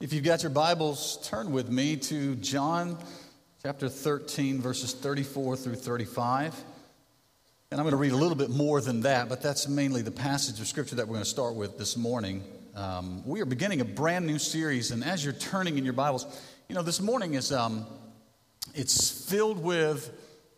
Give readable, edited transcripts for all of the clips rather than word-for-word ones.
If you've got your Bibles, turn with me to John chapter 13, verses 34 through 35. And I'm going to read a little bit more than that, but that's mainly the passage of Scripture that we're going to start with this morning. We are beginning a brand new series, and as you're turning in your Bibles, this morning is it's filled with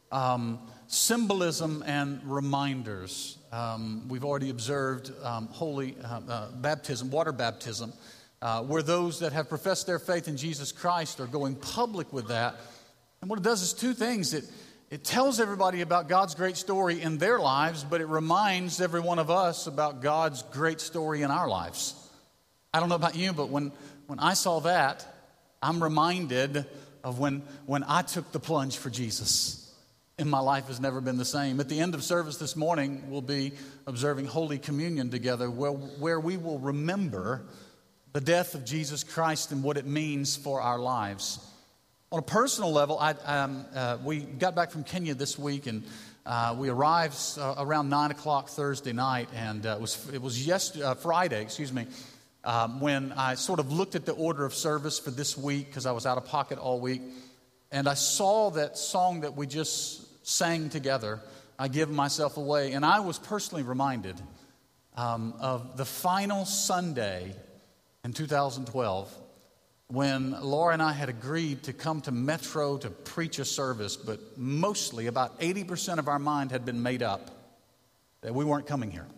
symbolism and reminders. We've already observed holy baptism, water baptism, where those that have professed their faith in Jesus Christ are going public with that. And what it does is two things. It tells everybody about God's great story in their lives, but it reminds every one of us about God's great story in our lives. I don't know about you, but when I saw that, I'm reminded of when I took the plunge for Jesus. And my life has never been the same. At the end of service this morning, we'll be observing Holy Communion together, where we will remember the death of Jesus Christ and what it means for our lives. On a personal level, we got back from Kenya this week, and we arrived around 9 o'clock Thursday night, and it was Friday, when I sort of looked at the order of service for this week because I was out of pocket all week, and I saw that song that we just sang together, I Give Myself Away, and I was personally reminded of the final Sunday in 2012, when Laura and I had agreed to come to Metro to preach a service, but mostly about 80% of our mind had been made up that we weren't coming here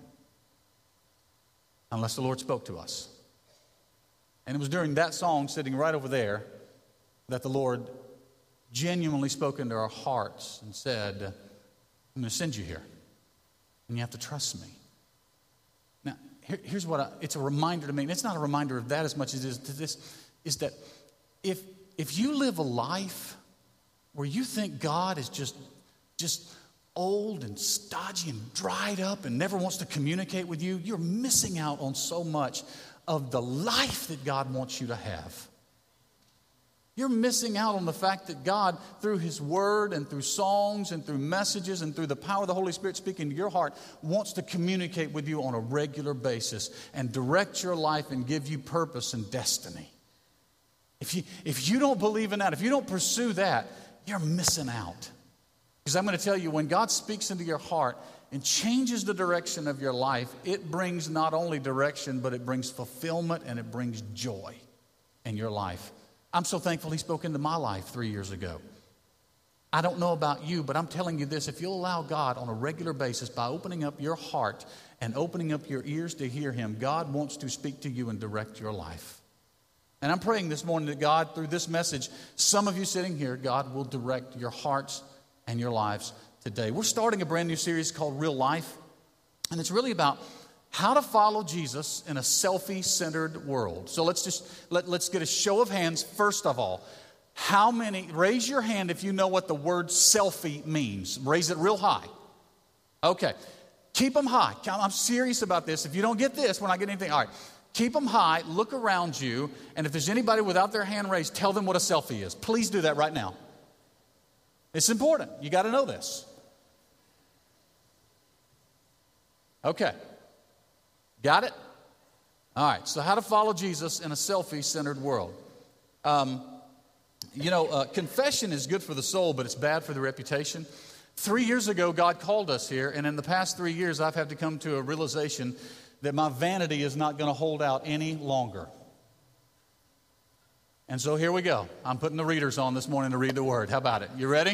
unless the Lord spoke to us. And it was during that song, sitting right over there, that the Lord genuinely spoke into our hearts and said, I'm going to send you here, and you have to trust me. Now, here's what it's a reminder to me, and it's not a reminder of that as much as it is to this, is that if you live a life where you think God is just old and stodgy and dried up and never wants to communicate with you, you're missing out on so much of the life that God wants you to have. You're missing out on the fact that God, through His Word and through songs and through messages and through the power of the Holy Spirit speaking to your heart, wants to communicate with you on a regular basis and direct your life and give you purpose and destiny. If you don't believe in that, if you don't pursue that, you're missing out. Because I'm going to tell you, when God speaks into your heart and changes the direction of your life, it brings not only direction, but it brings fulfillment and it brings joy in your life. I'm so thankful He spoke into my life 3 years ago. I don't know about you, but I'm telling you this, if you'll allow God on a regular basis by opening up your heart and opening up your ears to hear Him, God wants to speak to you and direct your life. And I'm praying this morning that God, through this message, some of you sitting here, God will direct your hearts and your lives today. We're starting a brand new series called Real Life, and it's really about how to follow Jesus in a selfie-centered world. So let's get a show of hands. First of all, how many, raise your hand if you know what the word selfie means. Raise it real high. Okay. Keep them high. I'm serious about this. If you don't get this, we're not getting anything. All right. Keep them high. Look around you. And if there's anybody without their hand raised, tell them what a selfie is. Please do that right now. It's important. You got to know this. Okay. Got it? All right, so how to follow Jesus in a selfie-centered world. Confession is good for the soul, but it's bad for the reputation. 3 years ago, God called us here, and in the past 3 years, I've had to come to a realization that my vanity is not going to hold out any longer. And so here we go. I'm putting the readers on this morning to read the Word. How about it? You ready?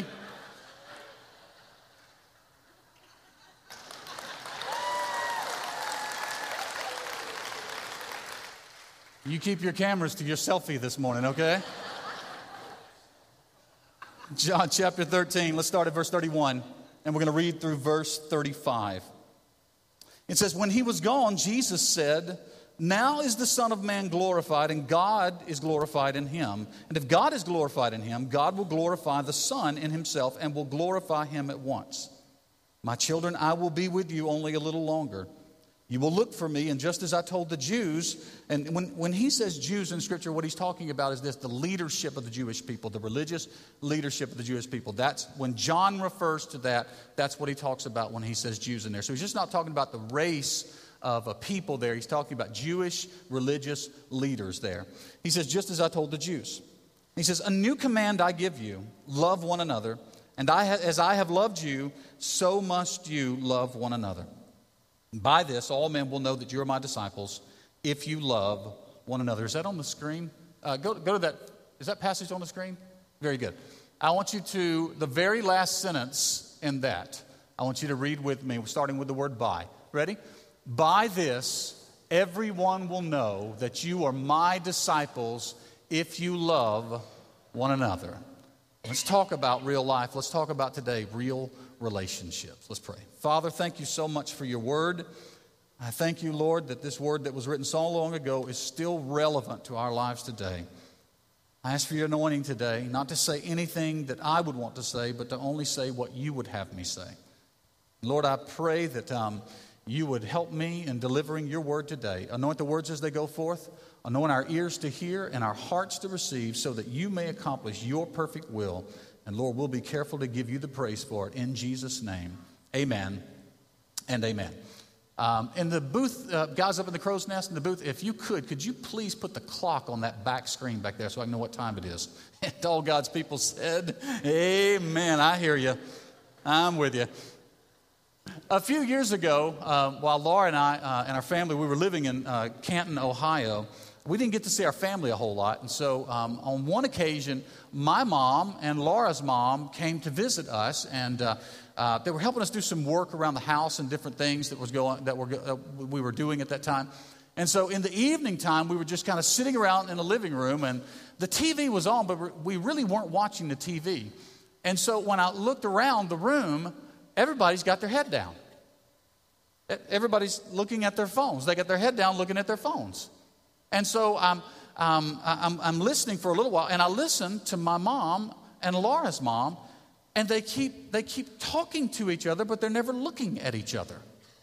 You keep your cameras to your selfie this morning, okay? John chapter 13, let's start at verse 31, and we're going to read through verse 35. It says, when He was gone, Jesus said, now is the Son of Man glorified, and God is glorified in Him. And if God is glorified in Him, God will glorify the Son in Himself and will glorify Him at once. My children, I will be with you only a little longer. You will look for me, and just as I told the Jews, and when he says Jews in Scripture, what he's talking about is this, the leadership of the Jewish people, the religious leadership of the Jewish people. That's, when John refers to that, that's what he talks about when he says Jews in there. So he's just not talking about the race of a people there. He's talking about Jewish religious leaders there. He says, just as I told the Jews. He says, a new command I give you, love one another. And as I have loved you, so must you love one another. By this, all men will know that you are my disciples if you love one another. Is that on the screen? Go to that. Is that passage on the screen? Very good. I want you to, the very last sentence in that, I want you to read with me, starting with the word by. Ready? By this, everyone will know that you are my disciples if you love one another. Let's talk about real life. Let's talk about today real relationships. Let's pray. Father, thank you so much for your word. I thank you, Lord, that this word that was written so long ago is still relevant to our lives today. I ask for your anointing today, not to say anything that I would want to say, but to only say what you would have me say. Lord, I pray that you would help me in delivering your word today. Anoint the words as they go forth. Anoint our ears to hear and our hearts to receive so that you may accomplish your perfect will. And Lord, we'll be careful to give you the praise for it. In Jesus' name, amen and amen. In the booth, guys up in the crow's nest in the booth, if you could you please put the clock on that back screen back there so I can know what time it is? And all God's people said, amen. I hear you. I'm with you. A few years ago, while Laura and I and our family, we were living in Canton, Ohio, we didn't get to see our family a whole lot. And so on one occasion, my mom and Laura's mom came to visit us, and they were helping us do some work around the house and different things we were doing at that time. And so in the evening time, we were just kind of sitting around in the living room, and the TV was on, but we really weren't watching the TV. And so when I looked around the room, everybody's got their head down. Everybody's looking at their phones. They got their head down looking at their phones. And so I'm listening for a little while, and I listen to my mom and Laura's mom, and they keep talking to each other, but they're never looking at each other.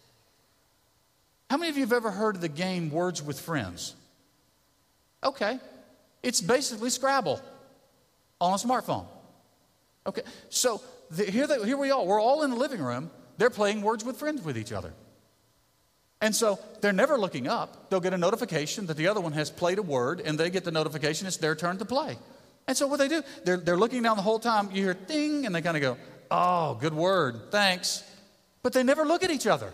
How many of you have ever heard of the game Words with Friends? Okay. It's basically Scrabble on a smartphone. Okay. So here we are. We're all in the living room. They're playing Words with Friends with each other. And so they're never looking up. They'll get a notification that the other one has played a word, and they get the notification it's their turn to play. And so what they do, they're looking down the whole time. You hear ding, and they kind of go, oh, good word, thanks. But they never look at each other.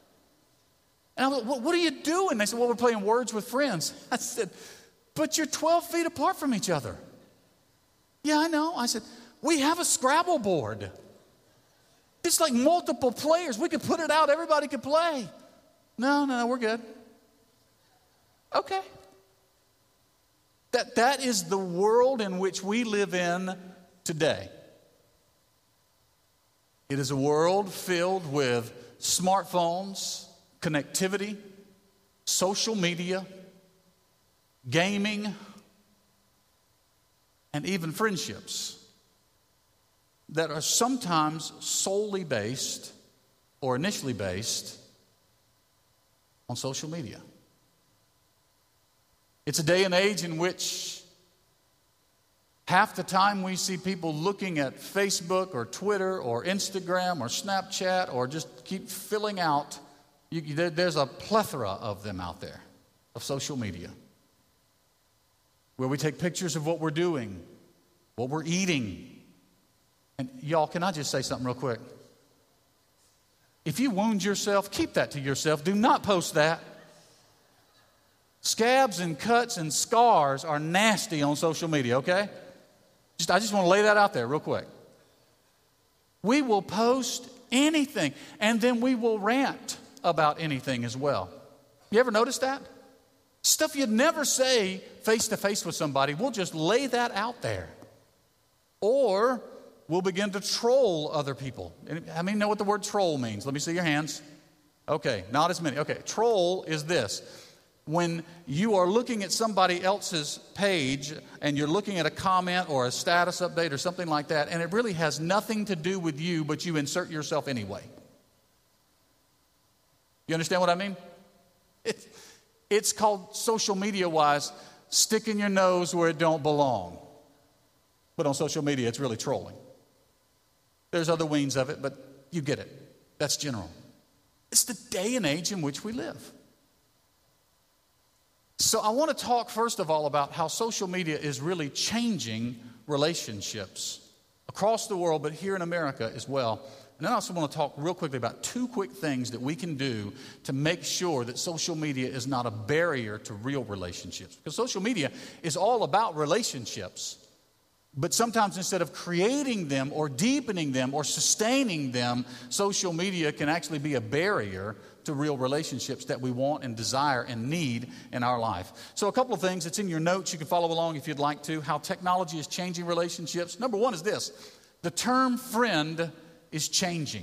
And I was like, what are you doing? They said, well, we're playing Words with Friends. I said, but you're 12 feet apart from each other. Yeah, I know. I said, we have a Scrabble board. It's like multiple players. We could put it out. Everybody could play. No, we're good. Okay. That is the world in which we live in today. It is a world filled with smartphones, connectivity, social media, gaming, and even friendships that are sometimes solely based or initially based on social media. It's a day and age in which half the time we see people looking at Facebook or Twitter or Instagram or Snapchat or just keep filling out. There's a plethora of them out there, of social media, where we take pictures of what we're doing, what we're eating. And y'all, can I just say something real quick? If you wound yourself, keep that to yourself. Do not post that. Scabs and cuts and scars are nasty on social media, okay? I just want to lay that out there real quick. We will post anything, and then we will rant about anything as well. You ever notice that? Stuff you'd never say face to face with somebody, we'll just lay that out there. Or we'll begin to troll other people. How many know what the word troll means? Let me see your hands. Okay, not as many. Okay, troll is this. When you are looking at somebody else's page and you're looking at a comment or a status update or something like that, and it really has nothing to do with you, but you insert yourself anyway. You understand what I mean? It's called, social media-wise, sticking your nose where it don't belong. But on social media, it's really trolling. There's other wings of it, but you get it. That's general. It's the day and age in which we live. So I want to talk first of all about how social media is really changing relationships across the world, but here in America as well. And then I also want to talk real quickly about two quick things that we can do to make sure that social media is not a barrier to real relationships. Because social media is all about relationships. But sometimes instead of creating them or deepening them or sustaining them, social media can actually be a barrier to real relationships that we want and desire and need in our life. So a couple of things. It's in your notes. You can follow along if you'd like to. How technology is changing relationships. Number one is this. The term friend is changing.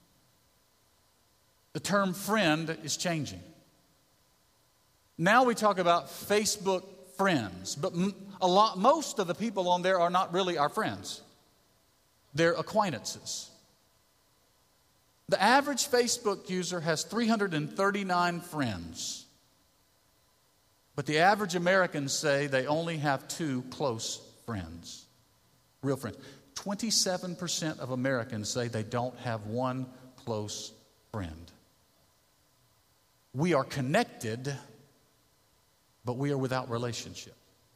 The term friend is changing. Now we talk about Facebook friends, but most of the people on there are not really our friends. They're acquaintances. The average Facebook user has 339 friends, but the average Americans say they only have 2 close friends, real friends. 27% of Americans say they don't have 1 close friend. We are connected, but we are without relationship.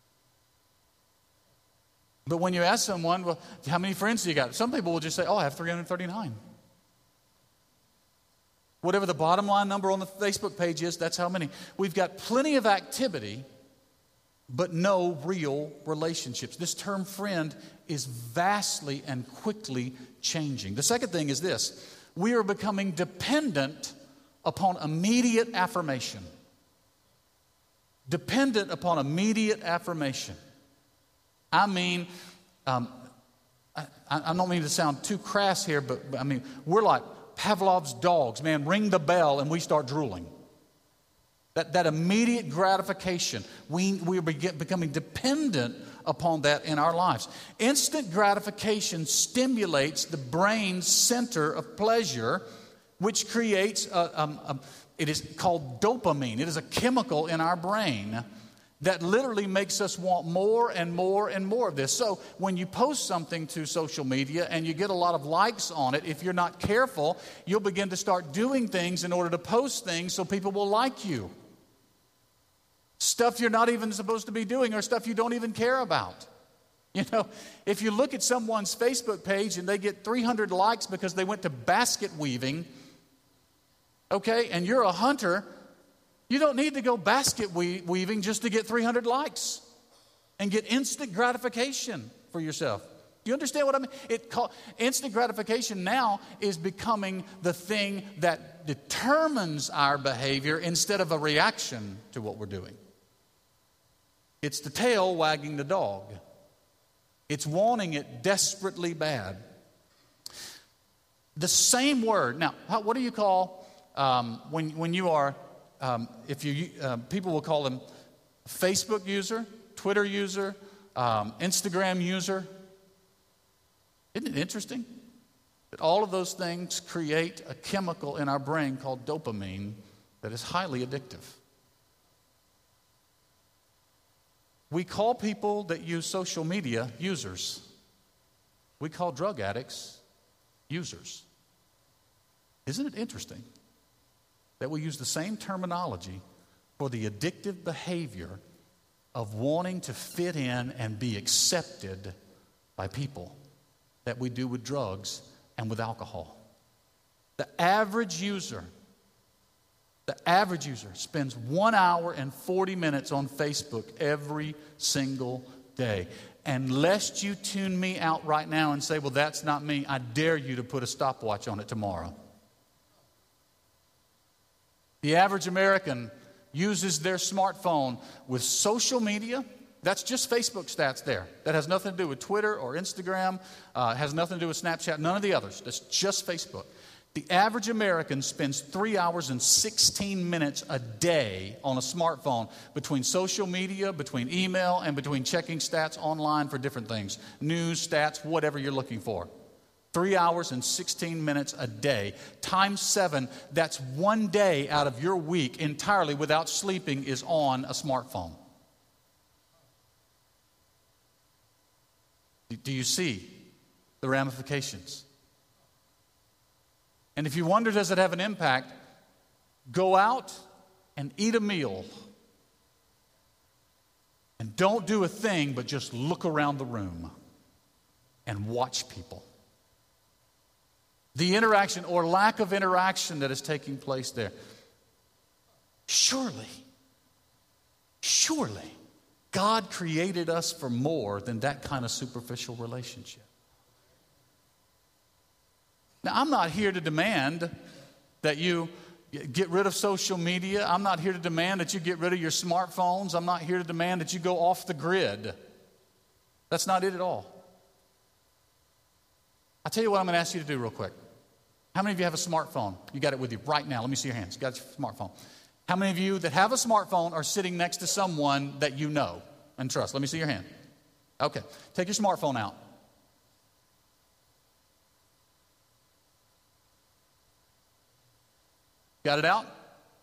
But when you ask someone, well, how many friends do you got? Some people will just say, I have 339. Whatever the bottom line number on the Facebook page is, that's how many. We've got plenty of activity, but no real relationships. This term friend is vastly and quickly changing. The second thing is this. We are becoming dependent upon immediate affirmation. Dependent upon immediate affirmation. I mean, I don't mean to sound too crass here, but I mean, we're like Pavlov's dogs. Man, ring the bell and we start drooling. That immediate gratification, we are becoming dependent upon that in our lives. Instant gratification stimulates the brain's center of pleasure, which creates, it is called dopamine. It is a chemical in our brain that literally makes us want more and more and more of this. So when you post something to social media and you get a lot of likes on it, if you're not careful, you'll begin to start doing things in order to post things so people will like you. Stuff you're not even supposed to be doing or stuff you don't even care about. You know, if you look at someone's Facebook page and they get 300 likes because they went to basket weaving, okay, and you're a hunter, you don't need to go basket weaving just to get 300 likes and get instant gratification for yourself. Do you understand what I mean? Instant gratification now is becoming the thing that determines our behavior instead of a reaction to what we're doing. It's the tail wagging the dog. It's wanting it desperately bad. The same word. Now, what do you call when you are, people will call them Facebook user, Twitter user, Instagram user. Isn't it interesting that all of those things create a chemical in our brain called dopamine that is highly addictive? We call people that use social media users. We call drug addicts users. Isn't it interesting that we use the same terminology for the addictive behavior of wanting to fit in and be accepted by people that we do with drugs and with alcohol? The average user spends 1 hour and 40 minutes on Facebook every single day. And lest you tune me out right now and say, well, that's not me, I dare you to put a stopwatch on it tomorrow. The average American uses their smartphone with social media. That's just Facebook stats there. That has nothing to do with Twitter or Instagram, has nothing to do with Snapchat, none of the others. That's just Facebook. The average American spends 3 hours and 16 minutes a day on a smartphone between social media, between email, and between checking stats online for different things. News, stats, whatever you're looking for. 3 hours and 16 minutes a day. Times 7, that's 1 day out of your week entirely without sleeping is on a smartphone. Do you see the ramifications? And if you wonder, does it have an impact? Go out and eat a meal and don't do a thing but just look around the room and watch people. The interaction or lack of interaction that is taking place there. Surely, God created us for more than that kind of superficial relationship. Now, I'm not here to demand that you get rid of social media. I'm not here to demand that you get rid of your smartphones. I'm not here to demand that you go off the grid. That's not it at all. I'll tell you what I'm going to ask you to do real quick. How many of you have a smartphone? You got it with you right now. Let me see your hands. You got your smartphone. How many of you that have a smartphone are sitting next to someone that you know and trust? Let me see your hand. Okay. Take your smartphone out. Got it out?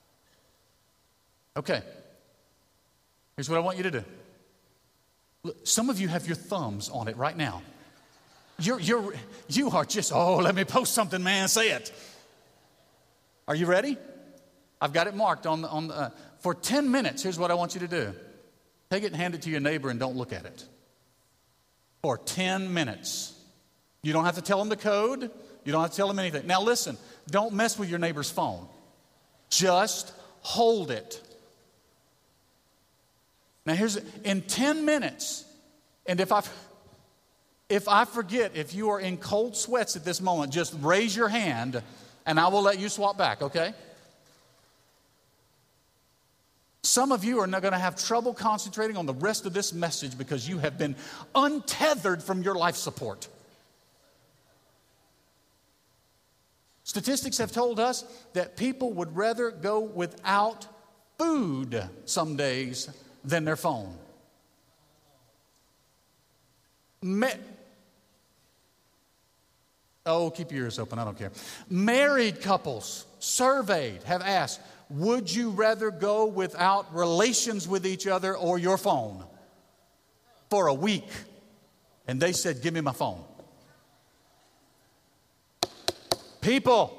Okay. Here's what I want you to do. Look, some of you have your thumbs on it right now. You are just, let me post something, man, say it. Are you ready? I've got it marked for 10 minutes. Here's what I want you to do. Take it and hand it to your neighbor and don't look at it. For 10 minutes. You don't have to tell them the code. You don't have to tell them anything. Now listen, don't mess with your neighbor's phone. Just hold it. Now in 10 minutes, and if I forget, if you are in cold sweats at this moment, just raise your hand and I will let you swap back, okay? Some of you are not going to have trouble concentrating on the rest of this message because you have been untethered from your life support. Statistics have told us that people would rather go without food some days than their phone. Keep your ears open, I don't care. Married couples surveyed have asked, would you rather go without relations with each other or your phone for a week? And they said, give me my phone. People,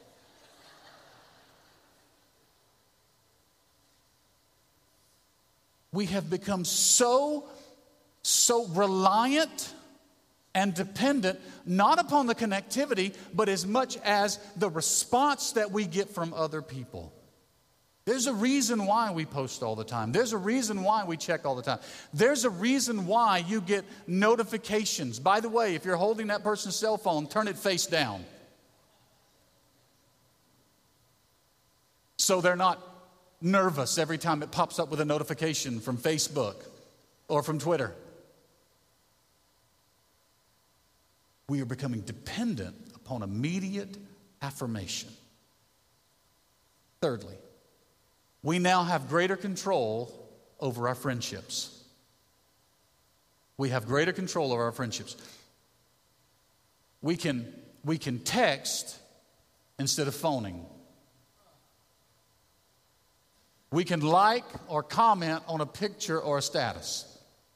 we have become so reliant and dependent, not upon the connectivity, but as much as the response that we get from other people. There's a reason why we post all the time. There's a reason why we check all the time. There's a reason why you get notifications. By the way, if you're holding that person's cell phone, turn it face down. So they're not nervous every time it pops up with a notification from Facebook or from Twitter. We are becoming dependent upon immediate affirmation. Thirdly, we now have greater control over our friendships. We have greater control over our friendships. We can text instead of phoning. We can like or comment on a picture or a status.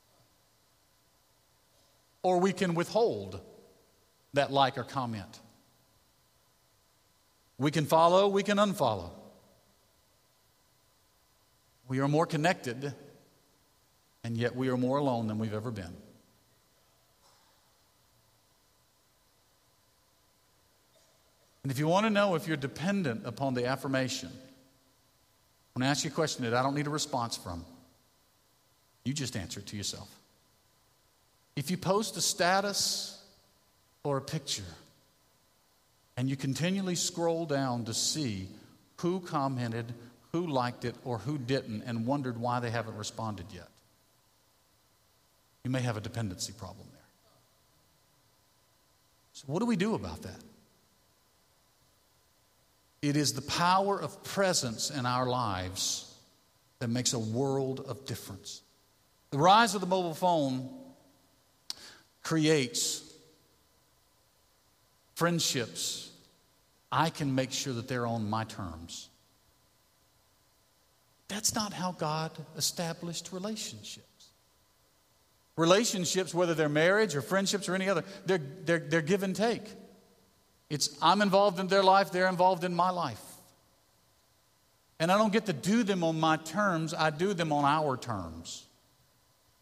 Or we can withhold that like or comment. We can follow, we can unfollow. We are more connected, and yet we are more alone than we've ever been. And if you want to know if you're dependent upon the affirmation, I'm going to ask you a question that I don't need a response from. You just answer it to yourself. If you post a status or a picture, and you continually scroll down to see who commented, who liked it, or who didn't, and wondered why they haven't responded yet, you may have a dependency problem there. So what do we do about that? It is the power of presence in our lives that makes a world of difference. The rise of the mobile phone creates friendships. I can make sure that they're on my terms. That's not how God established relationships. Relationships, whether they're marriage or friendships or any other, they're give and take. It's I'm involved in their life, they're involved in my life. And I don't get to do them on my terms, I do them on our terms.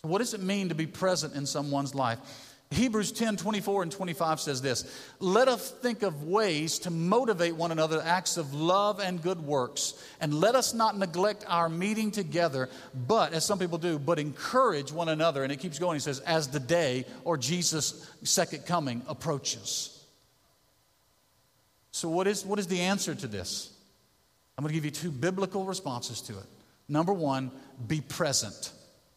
So what does it mean to be present in someone's life? Hebrews 10:24 and 25 says this: let us think of ways to motivate one another to acts of love and good works. And let us not neglect our meeting together, but, as some people do, but encourage one another. And it keeps going. He says, as the day or Jesus' second coming approaches. So what is the answer to this? I'm going to give you two biblical responses to it. Number one, be present.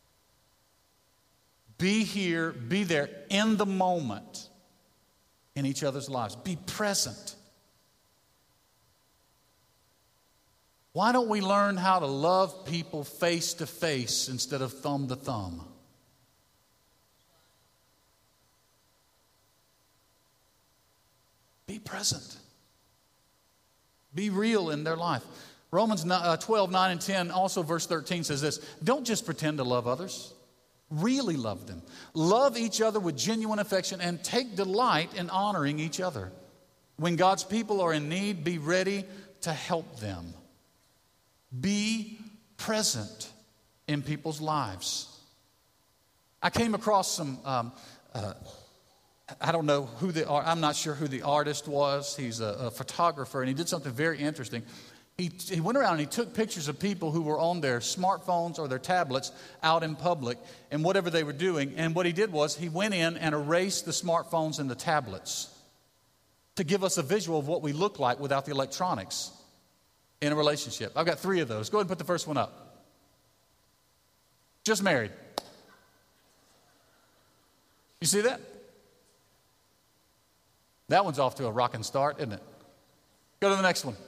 Be here, be there in the moment in each other's lives. Be present. Why don't we learn how to love people face to face instead of thumb to thumb? Be present. Be real in their life. Romans 12, 9 and 10, also verse 13 says this: don't just pretend to love others. Really love them. Love each other with genuine affection and take delight in honoring each other. When God's people are in need, be ready to help them. Be present in people's lives. I came across some, I don't know who I'm not sure who the artist was. He's a photographer, and he did something very interesting. He went around and he took pictures of people who were on their smartphones or their tablets out in public and whatever they were doing. And what he did was he went in and erased the smartphones and the tablets to give us a visual of what we look like without the electronics in a relationship. I've got 3 of those. Go ahead and put the first one up. Just married. You see that? That one's off to a rocking start, isn't it? Go to the next one.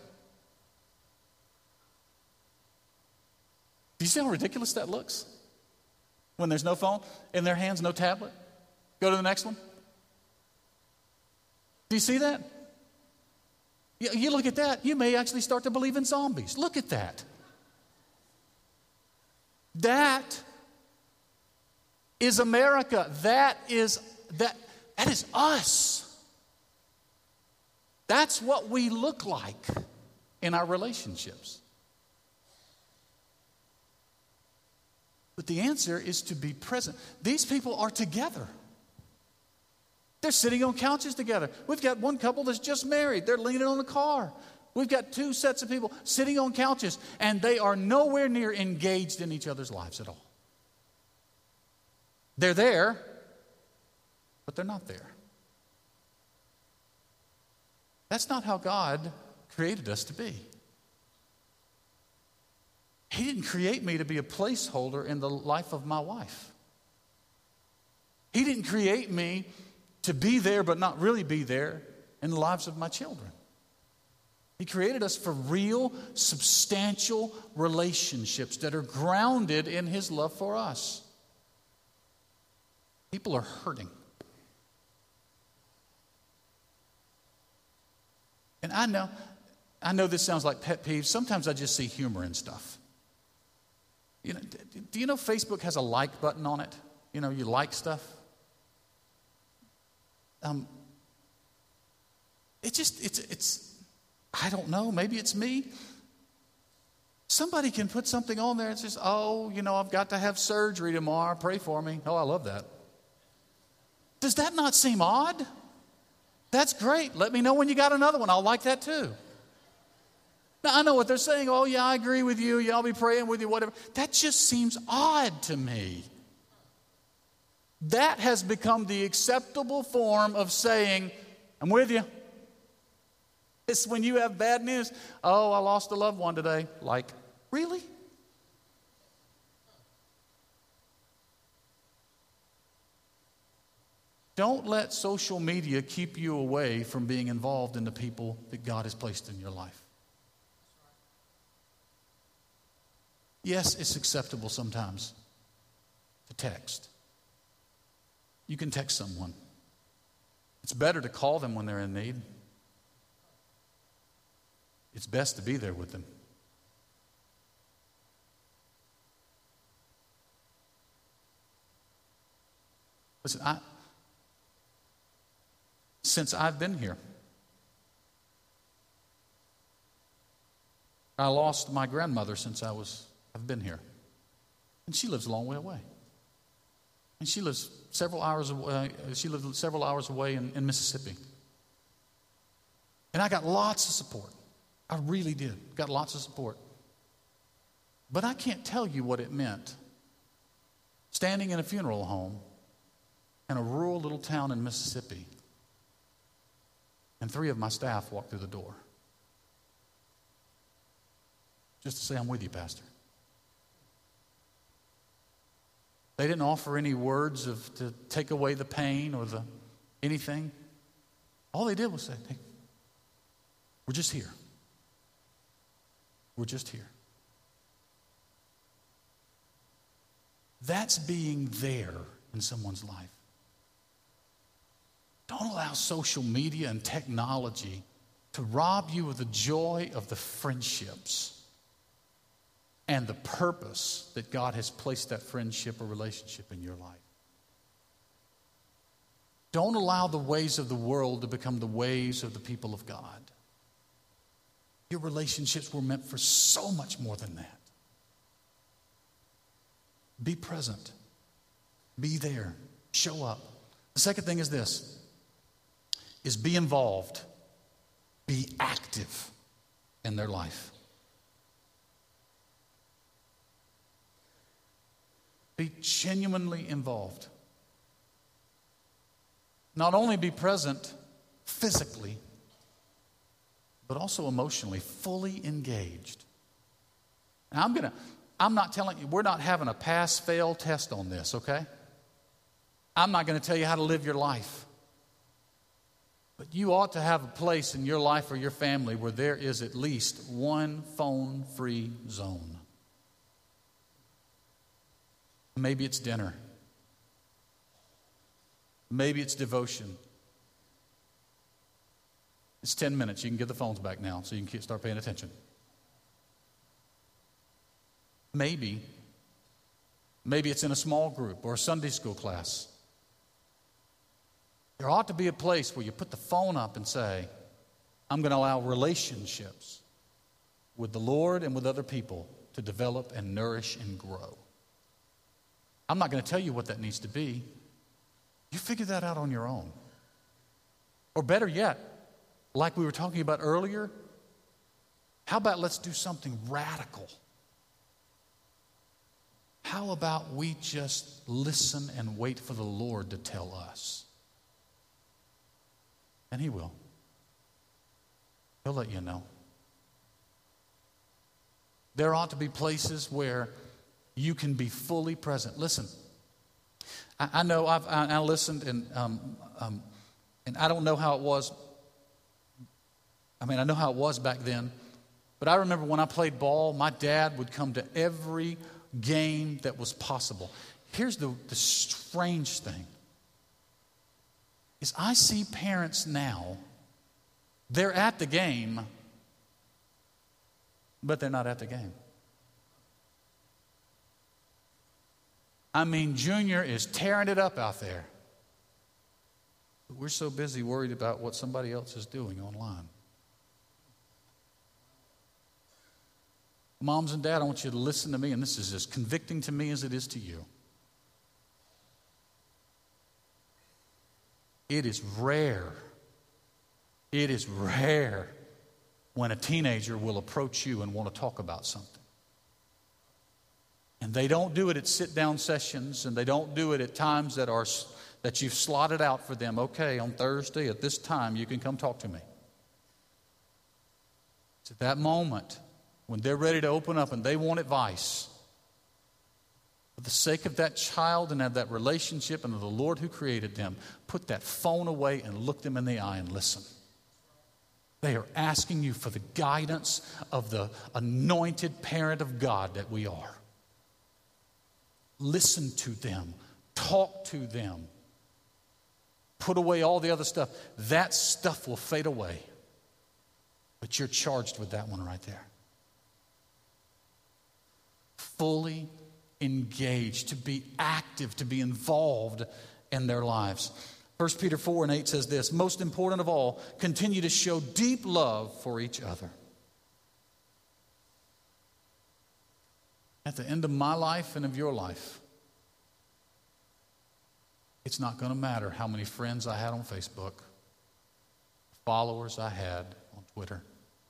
Do you see how ridiculous that looks? When there's no phone, in their hands, no tablet. Go to the next one. Do you see that? You look at that, you may actually start to believe in zombies. Look at that. That is America. That is us. That's what we look like in our relationships. But the answer is to be present. These people are together. They're sitting on couches together. We've got one couple that's just married. They're leaning on the car. We've got 2 sets of people sitting on couches, and they are nowhere near engaged in each other's lives at all. They're there, but they're not there. That's not how God created us to be. He didn't create me to be a placeholder in the life of my wife. He didn't create me to be there but not really be there in the lives of my children. He created us for real, substantial relationships that are grounded in His love for us. People are hurting. And I know this sounds like pet peeves. Sometimes I just see humor in stuff. You know, do you know Facebook has a like button on it? You know, you like stuff. It's I don't know, maybe it's me. Somebody can put something on there and says, oh, you know, I've got to have surgery tomorrow. Pray for me. Oh, I love that. Does that not seem odd? That's great. Let me know when you got another one. I'll like that too. Now, I know what they're saying. Oh, yeah, I agree with you. Yeah, I'll be praying with you, whatever. That just seems odd to me. That has become the acceptable form of saying, I'm with you. It's when you have bad news. Oh, I lost a loved one today. Like, really? Don't let social media keep you away from being involved in the people that God has placed in your life. Yes, it's acceptable sometimes to text. You can text someone. It's better to call them when they're in need. It's best to be there with them. Listen, since I've been here, I lost my grandmother since I've been here. And she lives a long way away. And she lives several hours away. She lived several hours away in Mississippi. And I got lots of support. I really did. Got lots of support. But I can't tell you what it meant standing in a funeral home in a rural little town in Mississippi, and 3 of my staff walked through the door just to say, "I'm with you, Pastor." They didn't offer any words to take away the pain or anything. All they did was say, "Hey, we're just here. We're just here." That's being there in someone's life. Don't allow social media and technology to rob you of the joy of the friendships and the purpose that God has placed that friendship or relationship in your life. Don't allow the ways of the world to become the ways of the people of God. Your relationships were meant for so much more than that. Be present. Be there. Show up. The second thing is this, is be involved. Be active in their life. Be genuinely involved. Not only be present physically, but also emotionally, fully engaged. Now I'm not telling you, we're not having a pass-fail test on this, okay? I'm not going to tell you how to live your life. But you ought to have a place in your life or your family where there is at least one phone-free zone. Maybe it's dinner. Maybe it's devotion. It's 10 minutes. You can get the phones back now so you can start paying attention. Maybe it's in a small group or a Sunday school class. There ought to be a place where you put the phone up and say, "I'm going to allow relationships with the Lord and with other people to develop and nourish and grow." I'm not going to tell you what that needs to be. You figure that out on your own. Or better yet, like we were talking about earlier, how about let's do something radical? How about we just listen and wait for the Lord to tell us? And He will. He'll let you know. There ought to be places where you can be fully present. Listen, I know I listened and I don't know how it was. I mean, I know how it was back then, but I remember when I played ball, my dad would come to every game that was possible. Here's the strange thing, is I see parents now, they're at the game, but they're not at the game. I mean, Junior is tearing it up out there. But we're so busy worried about what somebody else is doing online. Moms and Dad, I want you to listen to me, and this is as convicting to me as it is to you. It is rare when a teenager will approach you and want to talk about something. And they don't do it at sit-down sessions, and they don't do it at times that you've slotted out for them. Okay, on Thursday at this time, you can come talk to me. It's at that moment when they're ready to open up and they want advice. For the sake of that child and of that relationship and of the Lord who created them, put that phone away and look them in the eye and listen. They are asking you for the guidance of the anointed parent of God that we are. Listen to them. Talk to them. Put away all the other stuff. That stuff will fade away. But you're charged with that one right there. Fully engaged, to be active, to be involved in their lives. 1 Peter 4:8 says this, most important of all, continue to show deep love for each other. At the end of my life and of your life, It's not going to matter how many friends I had on Facebook, followers I had on Twitter.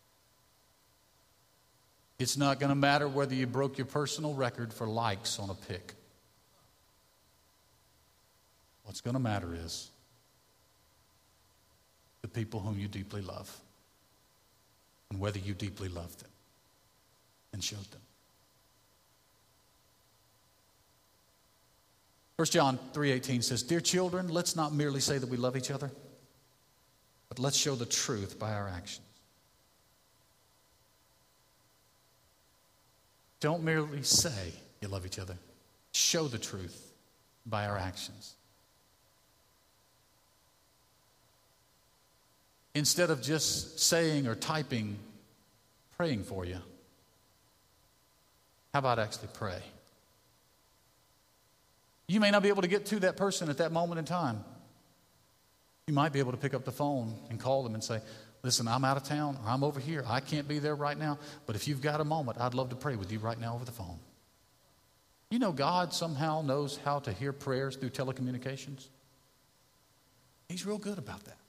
It's not going to matter whether you broke your personal record for likes on a pic. What's going to matter is the people whom you deeply love and whether you deeply loved them and showed them. 1 John 3:18 says, "Dear children, let's not merely say that we love each other, but let's show the truth by our actions." Don't merely say you love each other. Show the truth by our actions. Instead of just saying or typing, praying for you, how about actually pray? You may not be able to get to that person at that moment in time. You might be able to pick up the phone and call them and say, "Listen, I'm out of town. I'm over here. I can't be there right now. But if you've got a moment, I'd love to pray with you right now over the phone." You know, God somehow knows how to hear prayers through telecommunications. He's real good about that.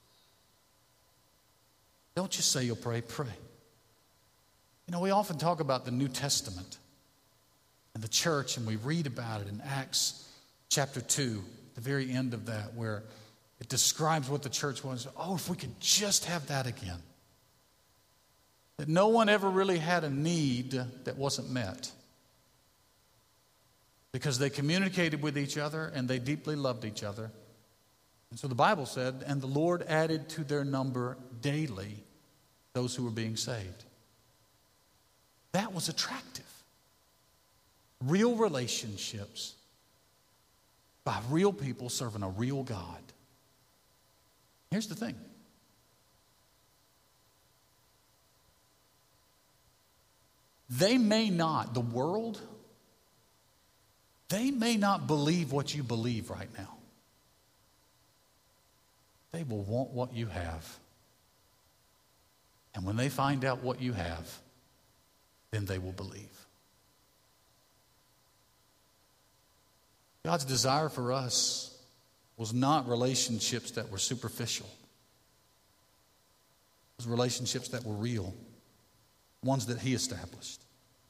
Don't just say you'll pray, pray. You know, we often talk about the New Testament and the church, and we read about it in Acts chapter 2, the very end of that, where it describes what the church was. Oh, if we could just have that again. That no one ever really had a need that wasn't met. Because they communicated with each other and they deeply loved each other. And so the Bible said, "And the Lord added to their number daily those who were being saved." That was attractive. Real relationships by real people serving a real God. Here's the thing. They may not, the world, they may not believe what you believe right now. They will want what you have. And when they find out what you have, then they will believe. God's desire for us was not relationships that were superficial. It was relationships that were real, ones that He established.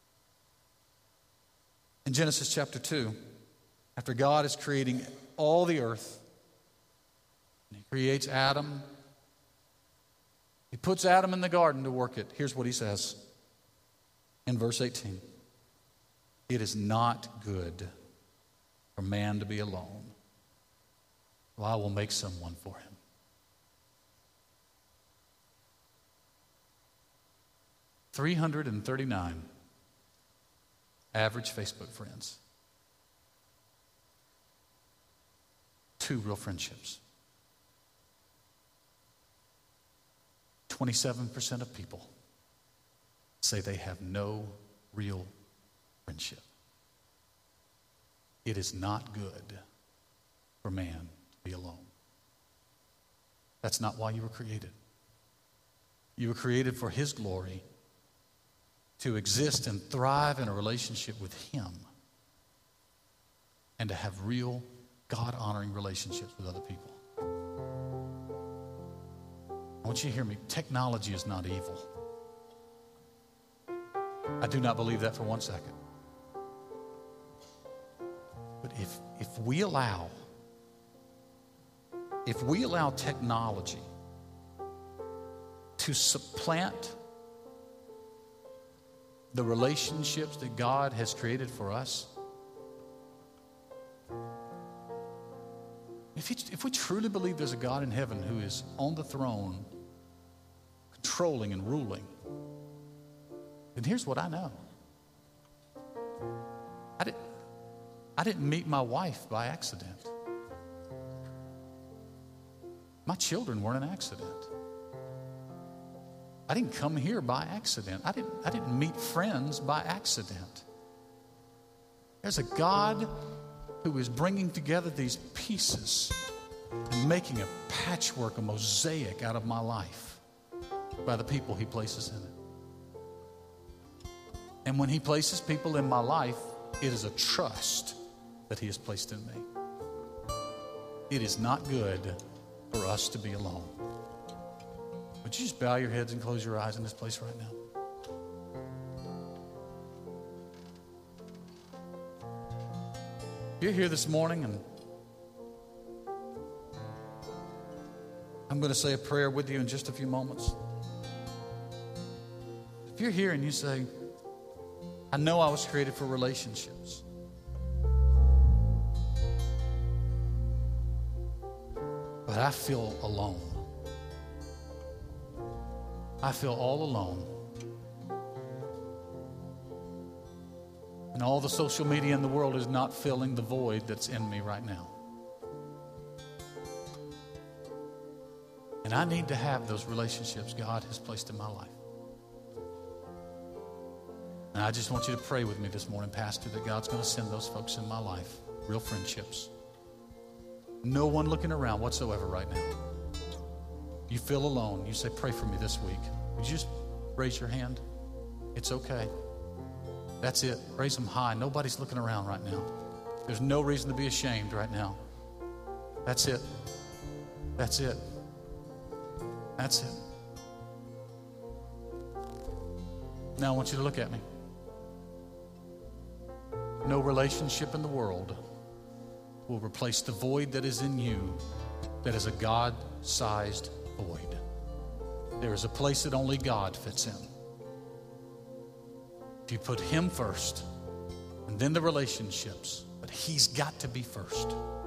In Genesis chapter 2, after God is creating all the earth, He creates Adam. He puts Adam in the garden to work it. Here's what He says in verse 18. "It is not good for man to be alone. Well, I will make someone for him." $339 average Facebook friends. 2 real friendships. 27% of people say they have no real friendship. It is not good for man to be alone. That's not why you were created. You were created for His glory, to exist and thrive in a relationship with Him, and to have real God-honoring relationships with other people. I want you to hear me. Technology is not evil. I do not believe that for one second. But if we allow technology to supplant the relationships that God has created for us, if we truly believe there's a God in heaven who is on the throne, controlling and ruling, then here's what I know. I didn't meet my wife by accident. My children weren't an accident. I didn't come here by accident. I didn't meet friends by accident. There's a God who is bringing together these pieces and making a patchwork, a mosaic out of my life by the people He places in it. And when He places people in my life, it is a trust that He has placed in me. It is not good for us to be alone. Would you just bow your heads and close your eyes in this place right now? You're here this morning, and I'm going to say a prayer with you in just a few moments. If you're here and you say, I know I was created for relationships, but I feel alone. I feel all alone. And all the social media in the world is not filling the void that's in me right now. And I need to have those relationships God has placed in my life. And I just want you to pray with me this morning, Pastor, that God's going to send those folks in my life, real friendships. No one looking around whatsoever right now. You feel alone. You say, pray for me this week. Would you just raise your hand? It's okay. That's it. Raise them high. Nobody's looking around right now. There's no reason to be ashamed right now. That's it. That's it. That's it. Now I want you to look at me. No relationship in the world will replace the void that is in you, that is a God-sized void. There is a place that only God fits in. If you put Him first, and then the relationships, but He's got to be first.